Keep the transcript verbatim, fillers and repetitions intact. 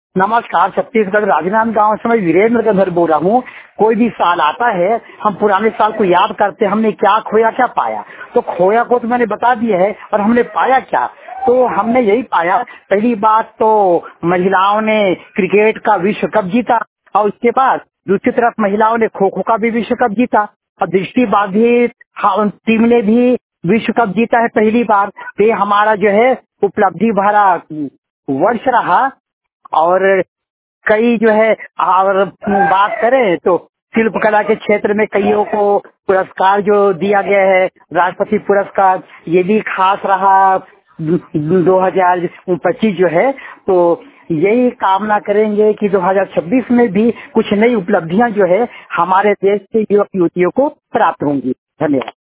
नमस्कार, छत्तीसगढ़ राजनांद गांव से मैं वीरेंद्र का घर बोल रहा हूँ। कोई भी साल आता है, हम पुराने साल को याद करते हैं, हमने क्या खोया क्या पाया। तो खोया को तो मैंने बता दिया है, और हमने पाया क्या। तो हमने यही पाया, पहली बात तो महिलाओं ने क्रिकेट का विश्व कप जीता, और उसके बाद दूसरी तरफ महिलाओं ने खो खो का भी विश्व कप जीता, और दृष्टि बाधित टीम ने भी विश्व कप जीता है पहली बार। तो ये हमारा जो है उपलब्धि भरा वर्ष रहा। और कई जो है, और बात करें तो शिल्प कला के क्षेत्र में कईयों को पुरस्कार जो दिया गया है, राष्ट्रपति पुरस्कार, ये भी खास रहा दो हजार पच्चीस जो है। तो यही कामना करेंगे कि दो हजार छब्बीस में भी कुछ नई उपलब्धियां जो है हमारे देश के युवक युवतियों को प्राप्त होंगी। धन्यवाद।